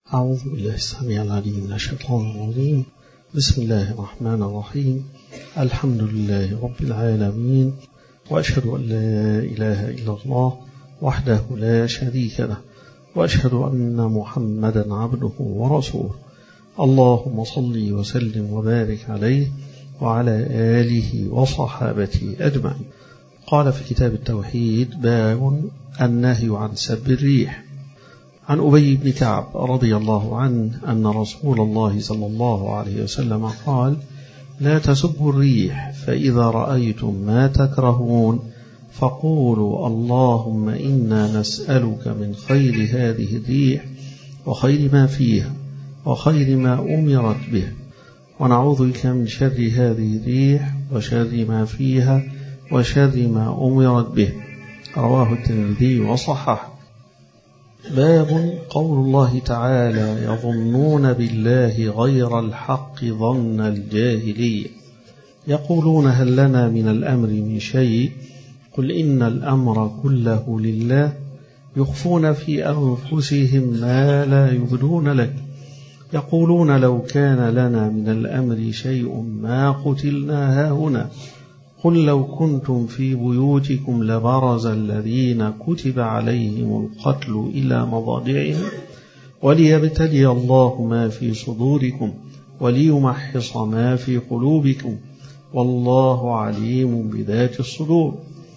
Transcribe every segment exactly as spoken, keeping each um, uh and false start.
أعوذ بالله السميع العليم من الشيطان الرجيم. بسم الله الرحمن الرحيم. الحمد لله رب العالمين، وأشهد أن لا إله إلا الله وحده لا شريك له، وأشهد أن محمدا عبده ورسوله. اللهم صل وسلم وبارك عليه وعلى آله وصحابته أجمعين. قال في كتاب التوحيد: باب النهي عن سب الريح. عن أبي بن كعب رضي الله عنه أن رسول الله صلى الله عليه وسلم قال: لا تسبوا الريح، فإذا رأيتم ما تكرهون فقولوا اللهم إنا نسألك من خير هذه الريح وخير ما فيها وخير ما أمرت به، ونعوذ بك من شر هذه الريح وشر ما فيها وشر ما أمرت به. رواه الترمذي وصححه. باب قول الله تعالى: يظنون بالله غير الحق ظن الجاهلية، يقولون هل لنا من الأمر من شيء، قل إن الأمر كله لله، يخفون في أنفسهم ما لا يبدون لك، يقولون لو كان لنا من الأمر شيء ما قتلنا هاهنا، قل لو كنتم في بيوتكم لبرز الذين كتب عليهم القتل إلى مضاجعهم وليبتلي الله ما في صدوركم وليمحص ما في قلوبكم والله عليم بذات الصدور.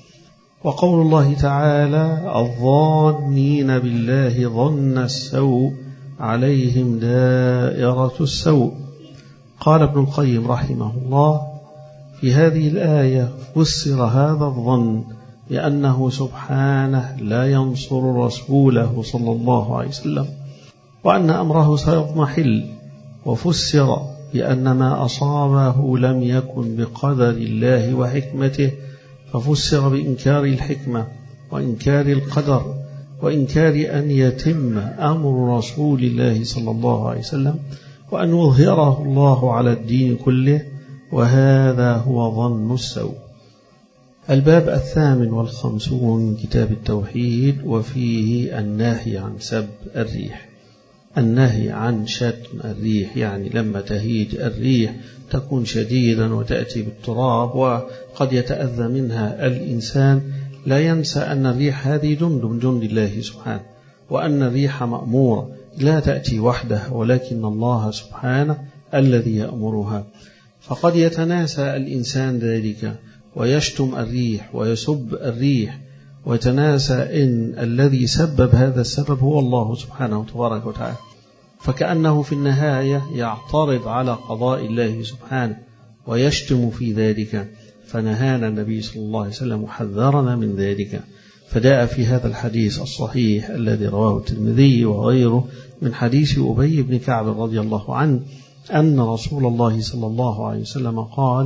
وقول الله تعالى: الظانين بالله ظن السوء عليهم دائرة السوء. قال ابن القيم رحمه الله: في هذه الآية فسر هذا الظن بأنه سبحانه لا ينصر رسوله صلى الله عليه وسلم، وأن أمره سيضمحل، وفسر بأن ما أصابه لم يكن بقدر الله وحكمته، ففسر بإنكار الحكمة وإنكار القدر وإنكار أن يتم أمر رسول الله صلى الله عليه وسلم وأن يظهره الله على الدين كله، وهذا هو ظن السوء. الباب الثامن والخمسون من كتاب التوحيد، وفيه النهي عن سب الريح. النهي عن شتم الريح، يعني لما تهيج الريح تكون شديدا وتأتي بالتراب وقد يتأذى منها الإنسان، لا ينسى أن الريح هذه جند من جند الله سبحانه، وأن الريح مأمورة لا تأتي وحدها، ولكن الله سبحانه الذي يأمرها. فقد يتناسى الإنسان ذلك ويشتم الريح ويسب الريح، ويتناسى إن الذي سبب هذا السبب هو الله سبحانه تبارك وتعالى، فكأنه في النهاية يعترض على قضاء الله سبحانه ويشتم في ذلك. فنهانا النبي صلى الله عليه وسلم وحذرنا من ذلك. فجاء في هذا الحديث الصحيح الذي رواه الترمذي وغيره من حديث أبي بن كعب رضي الله عنه أن رسول الله صلى الله عليه وسلم قال: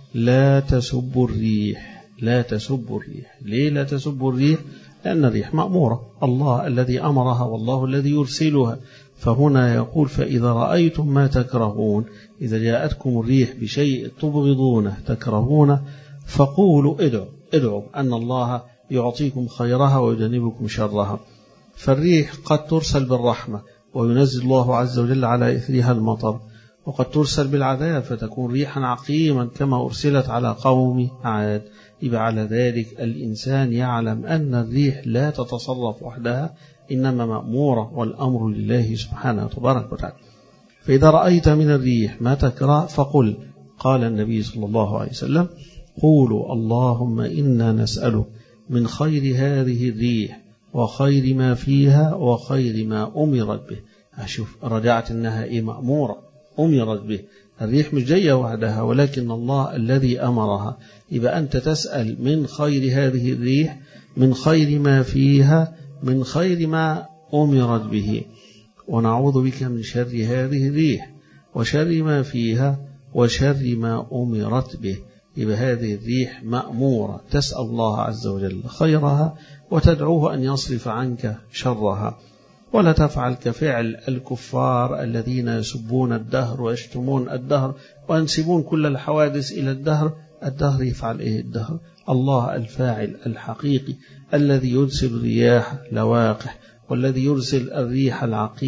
لا تسبوا الريح. لا تسبوا الريح. ليه لا تسبوا الريح؟ لأن الريح مأمورة، الله الذي أمرها والله الذي يرسلها. فهنا يقول: فإذا رأيتم ما تكرهون، إذا جاءتكم الريح بشيء تبغضونه تكرهونه، فقولوا ادعوا ادعوا أن الله يعطيكم خيرها ويجنبكم شرها. فالريح قد ترسل بالرحمة وينزل الله عز وجل على إثرها المطر، وقد ترسل بالعذاب فتكون ريحا عقيما كما أرسلت على قوم عاد. يبقى على ذلك الإنسان يعلم أن الريح لا تتصرف وحدها، إنما مأمورة، والأمر لله سبحانه تبارك وتعالى. فإذا رأيت من الريح ما تكره فقل، قال النبي صلى الله عليه وسلم: قولوا اللهم إنا نسألك من خير هذه الريح وخير ما فيها وخير ما أمرت به. أشوف رجعت أنها إيه؟ مأمورة، أمرت به. الريح مش جاية وحدها، ولكن الله الذي أمرها. يبقى أنت تسأل من خير هذه الريح، من خير ما فيها، من خير ما أمرت به، ونعوذ بك من شر هذه الريح وشر ما فيها وشر ما أمرت به. يبقى هذه الريح مأمورة، تسأل الله عز وجل خيرها وتدعوه أن يصرف عنك شرها، ولا تفعل كفعل الكفار الذين يسبون الدهر ويشتمون الدهر وينسبون كل الحوادث إلى الدهر. الدهر يفعل إيه؟ الدهر الله الفاعل الحقيقي الذي يرسل الرياح لواقح والذي يرسل الريح العقيم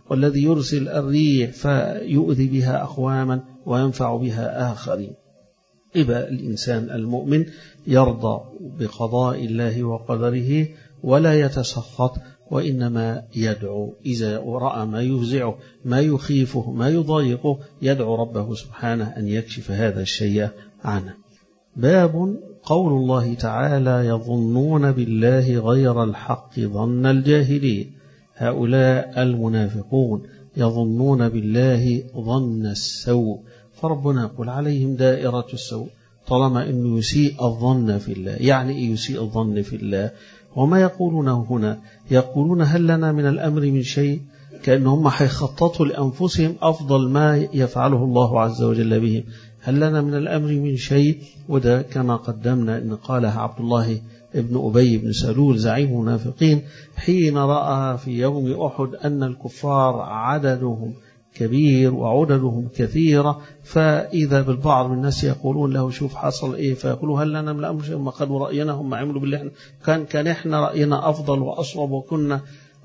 والذي يرسل الريح فيؤذي بها أقواما وينفع بها آخرين. يبقى الإنسان المؤمن يرضى بقضاء الله وقدره ولا يتسخط، وإنما يدعو إذا رأى ما يفزعه ما يخيفه ما يضايقه يدعو ربه سبحانه أن يكشف هذا الشيء عنه. باب قول الله تعالى: يظنون بالله غير الحق ظن الجاهلين. هؤلاء المنافقون يظنون بالله ظن السوء، فربنا يقول عليهم دائرة السوء طالما أنه يسيء الظن في الله. يعني يسيء الظن في الله، وما يقولونه هنا يقولون هل لنا من الأمر من شيء، كأنهم حيخططوا لأنفسهم أفضل ما يفعله الله عز وجل بهم. هل لنا من الأمر من شيء؟ وده كما قدمنا أن قالها عبد الله ابن أبي بن سلول زعيم المنافقين حين رأى في يوم أحد أن الكفار عددهم كبير وعددهم كثيرة، فإذا بالبعض من الناس يقولون له شوف حصل إيه، فيقولوا هل لنا من الأمر شيء؟ ما قالوا رأينا هم عملوا بالله إحنا كان كان إحنا رأينا أفضل وأصوب وكنا.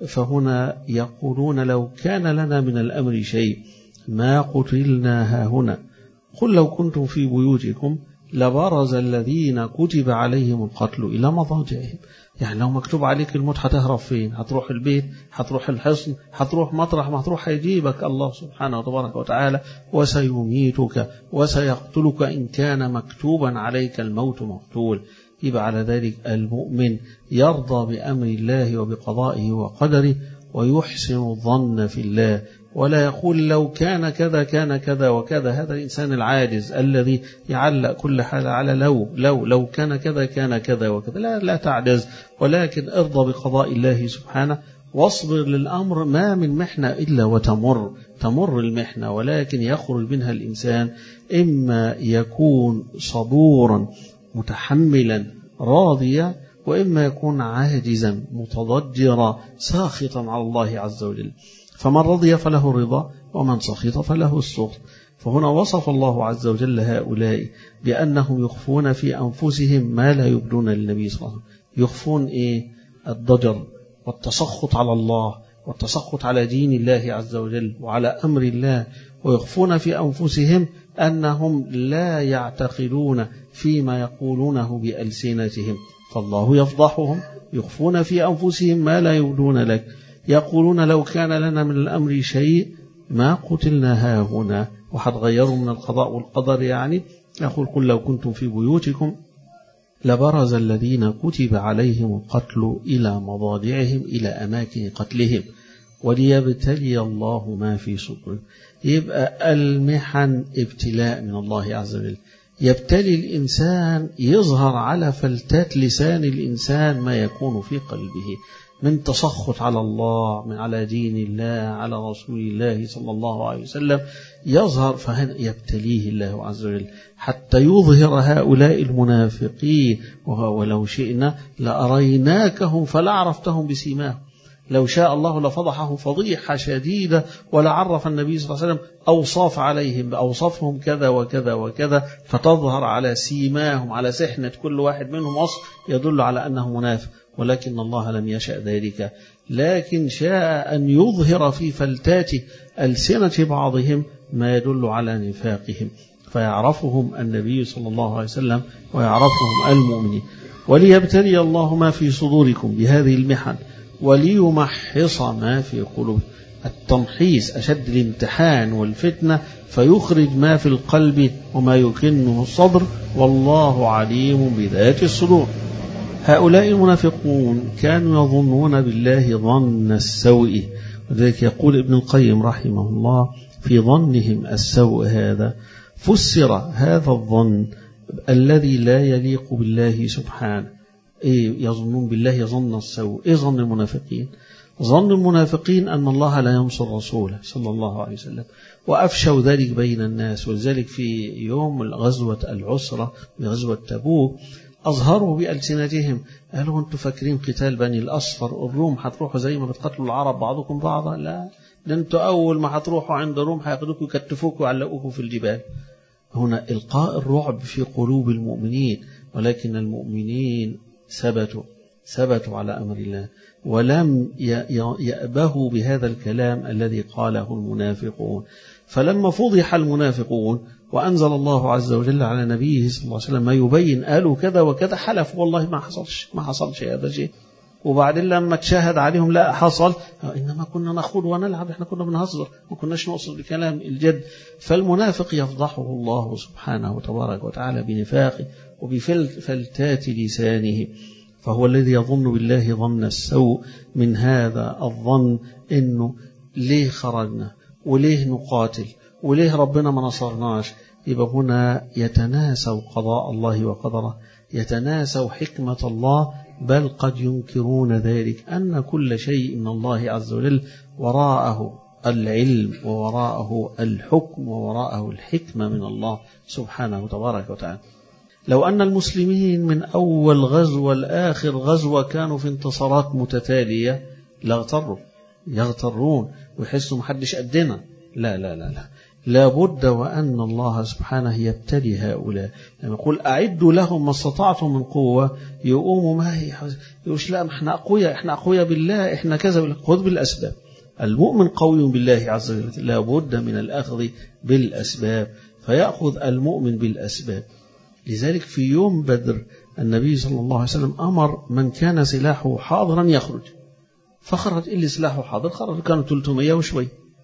فهنا يقولون لو كان لنا من الأمر شيء ما قتلنا هاهنا، قل لو كنتم في بيوتكم لبرز الذين كتب عليهم القتل إلى مضاجعهم. يعني لو مكتوب عليك الموت هتهرب فين؟ هتروح البيت، هتروح الحصن، هتروح مطرح ما هتروح هيجيبك الله سبحانه وتبارك وتعالى وسيميتك وسيقتلك إن كان مكتوبا عليك الموت مقتول. يبقى على ذلك المؤمن يرضى بأمر الله وبقضائه وقدره ويحسن الظن في الله، ولا يقول لو كان كذا كان كذا وكذا. هذا الإنسان العاجز الذي يعلق كل حال على لو لو لو كان كذا كان كذا وكذا. لا لا تعجز، ولكن ارضى بقضاء الله سبحانه واصبر للأمر. ما من محنة إلا وتمر تمر المحنة، ولكن يخرج منها الإنسان إما يكون صبورا متحملا راضيا، وإما يكون عاجزا متضجرا ساخطا على الله عز وجل. فمن رضي فله الرضا ومن سخط فله السخط. فهنا وصف الله عز وجل هؤلاء بأنهم يخفون في أنفسهم ما لا يبدون للنبي صلى الله عليه وسلم. يخفون إيه؟ الضجر والتسخط على الله والتسخط على دين الله عز وجل وعلى أمر الله، ويخفون في أنفسهم أنهم لا يعتقدون فيما يقولونه بألسنتهم، فالله يفضحهم. يخفون في أنفسهم ما لا يبدون لك، يقولون لو كان لنا من الأمر شيء ما قتلنا هاهنا، وحتغيروا من القضاء والقدر. يعني يقول قل لو كنتم في بيوتكم لبرز الذين كتب عليهم القتل إلى مضاجعهم إلى أماكن قتلهم وليبتلي الله ما في صدورهم. يبقى المحن ابتلاء من الله عز وجل، يبتلي الإنسان، يظهر على فلتات لسان الإنسان ما يكون في قلبه من تسخط على الله، من على دين الله، على رسول الله صلى الله عليه وسلم، يظهر. فهنا يبتليه الله عز وجل حتى يظهر هؤلاء المنافقين. ولو شئنا لأريناكهم فلعرفتهم بسيماهم. لو شاء الله لفضحهم فضيحة شديدة ولعرف النبي صلى الله عليه وسلم أوصاف عليهم بأوصافهم كذا وكذا وكذا، فتظهر على سيماهم، على سحنة كل واحد منهم وصف يدل على أنه منافق. ولكن الله لم يشأ ذلك، لكن شاء أن يظهر في فلتات ألسنة بعضهم ما يدل على نفاقهم، فيعرفهم النبي صلى الله عليه وسلم ويعرفهم المؤمنين. وليبتلي الله ما في صدوركم بهذه المحن وليمحص ما في قلوبكم. التمحيص أشد الامتحان والفتنة، فيخرج ما في القلب وما يكنه الصدر، والله عليم بذات الصدور. هؤلاء المنافقون كانوا يظنون بالله ظن السوء، وذلك يقول ابن القيم رحمه الله في ظنهم السوء هذا فسر هذا الظن الذي لا يليق بالله سبحانه. إيه يظنون بالله ظن السوء؟ إيه ظن المنافقين؟ ظن المنافقين أن الله لا ينصر رسوله صلى الله عليه وسلم، وأفشوا ذلك بين الناس. ولذلك في يوم غزوة العسرة بغزوة تبوك أظهروا بألسنتهم، قالوا أنتم فاكرين قتال بني الأصفر الروم هتروحوا زي ما بتقتلوا العرب بعضكم بعضا؟ لا، ده أنتم أول ما هتروحوا عند الروم هياخدوكم يكتفوكم ويعلقوكم في الجبال. هنا إلقاء الرعب في قلوب المؤمنين، ولكن المؤمنين ثبتوا ثبتوا على أمر الله، ولم يأبهوا بهذا الكلام الذي قاله المنافقون. فلما فضح المنافقون وأنزل الله عز وجل على نبيه صلى الله عليه وسلم ما يبين قالوا كذا وكذا، حلف والله ما حصلش ما حصلش هذا شيء. وبعدين لما تشاهد عليهم لا حصل، إنما كنا نخوض ونلعب، إحنا كنا بنهزر، ما كناش نقصد بكلام الجد. فالمنافق يفضحه الله سبحانه وتبارك وتعالى بنفاقه وبفلتات لسانه، فهو الذي يظن بالله ظن السوء. من هذا الظن إنه ليه خرجنا وليه نقاتل وليه ربنا ما نصرناش. يبقى هنا يتناسوا قضاء الله وقدره، يتناسوا حكمة الله، بل قد ينكرون ذلك، أن كل شيء من الله عز وجل وراءه العلم ووراءه الحكم ووراءه الحكمة من الله سبحانه وتبارك وتعالى. لو أن المسلمين من أول غزوة لآخر غزوة كانوا في انتصارات متتالية لاغتروا، يغترون ويحسوا محدش قدنا. لا لا لا لا لابد وأن الله سبحانه يبتلي هؤلاء. لما يقول أعدوا لهم ما استطعتم من قوة، يقوموا ما هي يقولش لا احنا أقوياء، احنا أقوياء بالله، احنا كذا. خذ بالأسباب. المؤمن قوي بالله عز وجل، لابد من الأخذ بالأسباب، فيأخذ المؤمن بالأسباب. لذلك في يوم بدر النبي صلى الله عليه وسلم أمر من كان سلاحه حاضرا يخرج، فخرج اللي سلاحه حاضر خرج، كانوا ثلاثمائة وشوي.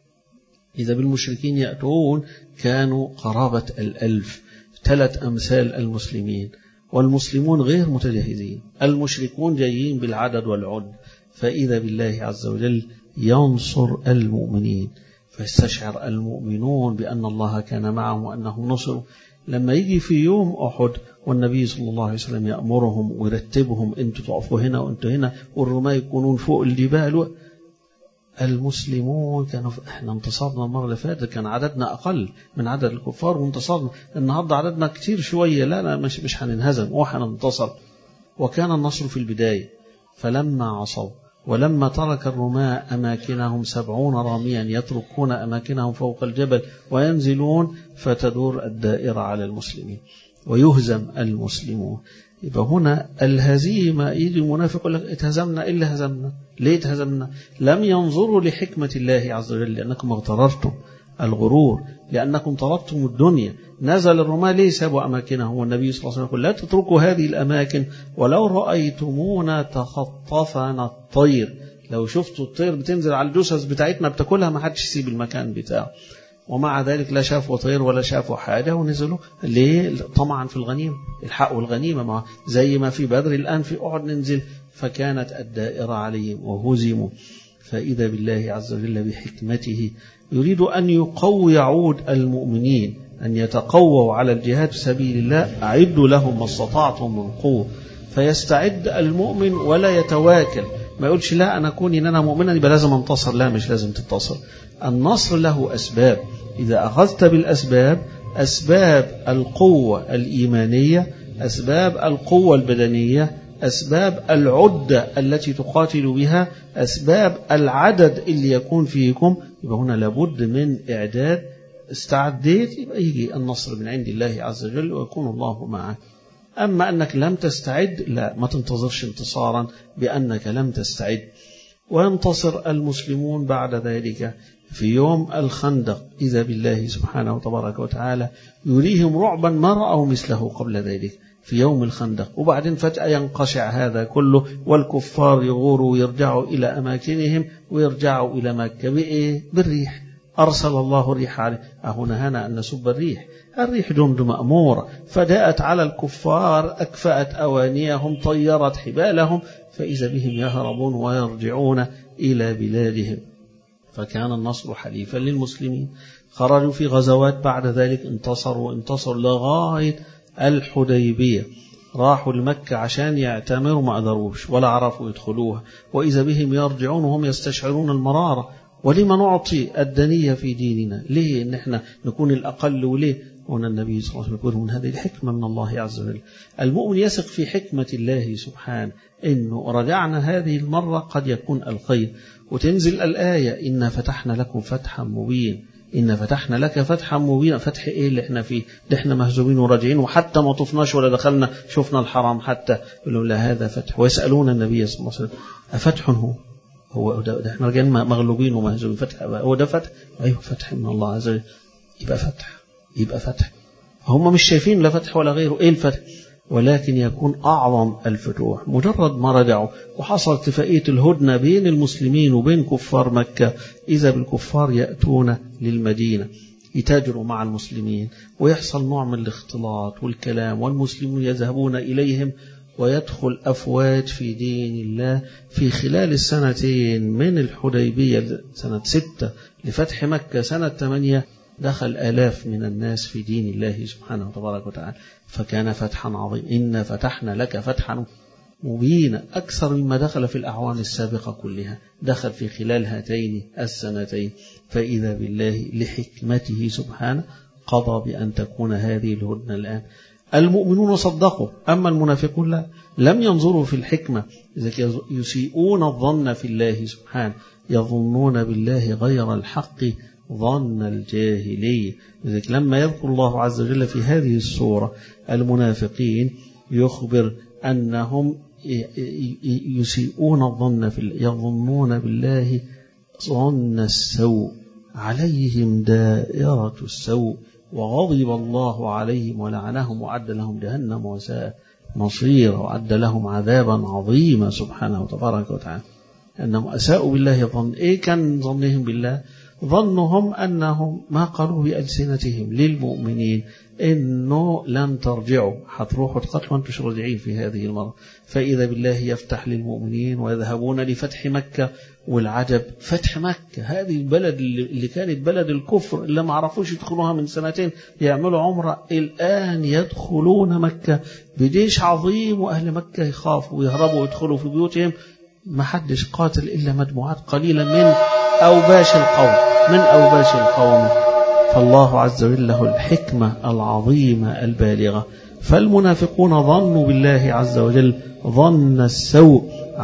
إذا بالمشركين يأتون كانوا قرابة الألف، ثلاث أمثال المسلمين، والمسلمون غير متجهزين، المشركون جايين بالعدد والعد. فإذا بالله عز وجل ينصر المؤمنين، فيستشعر المؤمنون بأن الله كان معهم وأنهم نصروا. لما يجي في يوم أحد والنبي صلى الله عليه وسلم يأمرهم ويرتبهم، أنتوا تقفوا هنا وأنتوا هنا، والرماة يكونون فوق الجبال، المسلمون كانوا احنا انتصرنا المرة اللي فاتت كان عددنا أقل من عدد الكفار وانتصرنا، النهاردة عددنا كتير شوية، لا لا مش مش هننهزم وحننتصر. وكان النصر في البداية. فلما عصوا ولما ترك الرماة أماكنهم سبعون راميا يتركون أماكنهم فوق الجبل وينزلون، فتدور الدائرة على المسلمين ويهزم المسلمون. يبقى هنا الهزيمة، يجي المنافق يقول لك اتهزمنا، إلا هزمنا ليه اتهزمنا؟ لم ينظروا لحكمة الله عز وجل، لأنكم اغتررتم الغرور، لأنكم طلبتم الدنيا. نزل الرماة ليه سابوا أماكنهم؟ والنبي صلى الله عليه وسلم يقول لا تتركوا هذه الأماكن، ولو رأيتمونا تخطفنا الطير، لو شفتوا الطير بتنزل على الجثث بتاعتنا بتاكلها ما حدش يسيب المكان بتاعه. ومع ذلك لا شافوا طير ولا شافوا حاجة ونزلوا. ليه؟ طمعا في الغنيمة، الحقوا الغنيمة، ما زي ما في بدر الآن في أحد ننزل. فكانت الدائرة عليهم وهزموا. فإذا بالله عز وجل بحكمته يريد أن يقوي عود المؤمنين، أن يتقووا على الجهاد في سبيل الله. أعدوا لهم ما استطعتم من قوة، فيستعد المؤمن ولا يتواكل، ما يقولش لا أنا كوني أن أنا مؤمنا يبقى لازم انتصر، لا مش لازم تنتصر. النصر له أسباب، إذا أخذت بالأسباب، أسباب القوة الإيمانية، أسباب القوة البدنية، أسباب العدة التي تقاتل بها، أسباب العدد اللي يكون فيكم، يبقى هنا لابد من إعداد. استعديت يبقى يجي النصر من عند الله عز وجل ويكون الله معك. أما أنك لم تستعد، لا، ما تنتظرش انتصارا بأنك لم تستعد. وينتصر المسلمون بعد ذلك في يوم الخندق. إذا بالله سبحانه وتبارك وتعالى يريهم رعبا ما رأوا مثله قبل ذلك في يوم الخندق، وبعدين فجأة ينقشع هذا كله والكفار يغوروا ويرجعوا إلى أماكنهم ويرجعوا إلى مكة بإيه؟ بالريح. أرسل الله الريح عليه. هنا هنا أن نسب الريح، الريح جند مأمورة، فجاءت على الكفار أكفأت أوانيهم، طيرت حبالهم، فإذا بهم يهربون ويرجعون إلى بلادهم. فكان النصر حليفا للمسلمين. خرجوا في غزوات بعد ذلك، انتصروا انتصروا لغاية الحديبية، راحوا لمكة عشان يعتمروا ما قدروش ولا عرفوا يدخلوها، وإذا بهم يرجعون وهم يستشعرون المرارة. ولما نعطي الدنية في ديننا؟ ليه إن احنا نكون الأقل؟ وليه؟ هنا النبي صلى الله عليه وسلم يقول من هذه الحكمة من الله عز وجل. المؤمن يثق في حكمة الله سبحانه، إنه رجعنا هذه المرة قد يكون الخير، وتنزل الآية إن فتحنا لكم فتحا مبين، إن فتحنا لك فتحا مبينا. فتح إيه اللي إحنا فيه؟ ده إحنا مهزومين وراجعين وحتى ما طفناش ولا دخلنا شفنا الحرام حتى. يقولوا لا هذا فتح. ويسألون النبي صلى الله عليه وسلم أفتح هو؟ هو ده, ده إحنا راجعين مغلوبين ومهزومين. فتح هو ده فتح؟ أيوه فتح من الله عز وجل. يبقى فتح يبقى فتح. هم مش شايفين لا فتح ولا غيره. إيه الفتح؟ ولكن يكون أعظم الفتوح مجرد ما رجعوا وحصل اتفاقية الهدنة بين المسلمين وبين كفار مكة. إذا بالكفار يأتون للمدينة يتاجروا مع المسلمين ويحصل نوع من الاختلاط والكلام، والمسلمون يذهبون إليهم ويدخل أفواج في دين الله. في خلال السنتين من الحديبية سنة ستة لفتح مكة سنة ثمانية دخل آلاف من الناس في دين الله سبحانه وتبارك وتعالى. فكان فتحا عظيما. إن فتحنا لك فتحا مبينا أكثر مما دخل في الأعوام السابقة كلها. دخل في خلال هاتين السنتين. فإذا بالله لحكمته سبحانه قضى بأن تكون هذه الهدنة الآن. المؤمنون صدقوا، أما المنافقون لا، لم ينظروا في الحكمة. إذا يسيئون الظن في الله سبحانه، يظنون بالله غير الحق ظن الجاهلية. لذلك لما يذكر الله عز وجل في هذه السورة المنافقين يخبر أنهم يسيئون الظن في الله، يظنون بالله ظن السوء، عليهم دائرة السوء، وغضب الله عليهم ولعنهم وأعد لهم جهنم وساءت مصيرا، وأعد لهم عذابا عظيما سبحانه وتبارك وتعالى. أنهم أساءوا بالله ظن. إيه كان ظنهم بالله؟ ظنهم أنهم ما قالوا بألسنتهم للمؤمنين إنه لن ترجعوا، حتروحوا تقتلوا وانتم راجعين في هذه المرة. فإذا بالله يفتح للمؤمنين ويذهبون لفتح مكة. والعجب فتح مكة هذه البلد اللي كانت بلد الكفر اللي ما عرفوش يدخلوها من سنتين يعملوا عمرة، الآن يدخلون مكة بجيش عظيم، وأهل مكة يخافوا ويهربوا ويدخلوا في بيوتهم. ما حدش قاتل إلا مجموعات قليلة من أوباش القوم من أوباش القوم. فالله عز وجل له الحكمة العظيمة البالغة. فالمنافقون ظنوا بالله عز وجل ظن السوء،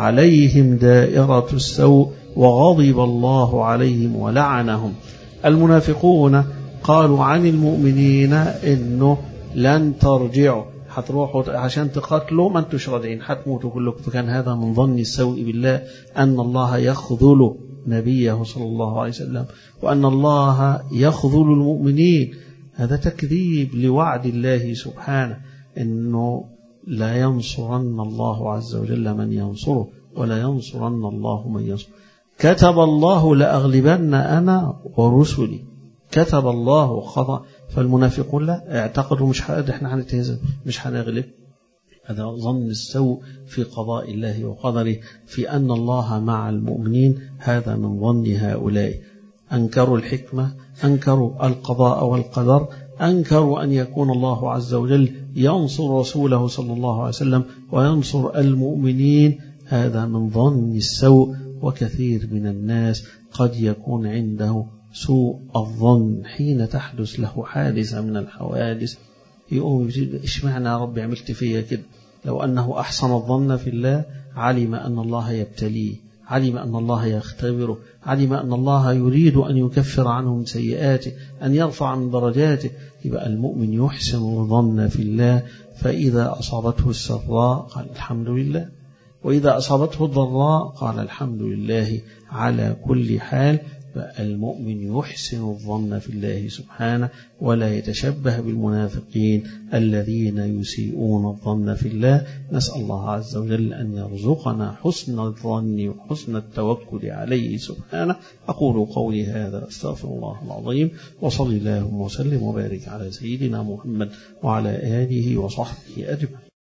عليهم دائرة السوء، وغضب الله عليهم ولعنهم. المنافقون قالوا عن المؤمنين إنه لن ترجعوا، حتروحوا عشان تقاتلوا ما انتوش راجعين، حتموتوا كلكم. فكان هذا من ظن السوء بالله، أن الله يخذل نبيه صلى الله عليه وسلم، وأن الله يخذل المؤمنين. هذا تكذيب لوعد الله سبحانه أنه لا ينصرن الله عز وجل من ينصره، ولا ينصرن الله من ينصره. كتب الله لأغلبن أنا ورسلي. كتب الله خطأ. فالمنافقون لا اعتقدوا مش احنا هنتهزم مش هنغلب. هذا ظن السوء في قضاء الله وقدره، في أن الله مع المؤمنين. هذا من ظن هؤلاء. أنكروا الحكمة، أنكروا القضاء والقدر، أنكروا أن يكون الله عز وجل ينصر رسوله صلى الله عليه وسلم وينصر المؤمنين. هذا من ظن السوء. وكثير من الناس قد يكون عنده سوء الظن حين تحدث له حادثة من الحوادث، يقوم يجيب إيش معنى يا رب عملت فيا كده؟ لو أنه أحسن الظن في الله علم أن الله يبتليه، علم أن الله يختبره، علم أن الله يريد أن يكفر عنه من سيئاته، أن يرفع من درجاته. يبقى المؤمن يحسن الظن في الله. فإذا أصابته السراء قال الحمد لله، وإذا أصابته الضراء قال الحمد لله على كل حال. فالمؤمن يحسن الظن في الله سبحانه، ولا يتشبه بالمنافقين الذين يسيئون الظن في الله. نسأل الله عز وجل أن يرزقنا حسن الظن وحسن التوكل عليه سبحانه. أقول قولي هذا أستغفر الله العظيم، وصل اللهم وسلم وبارك على سيدنا محمد وعلى آله وصحبه أجمعين.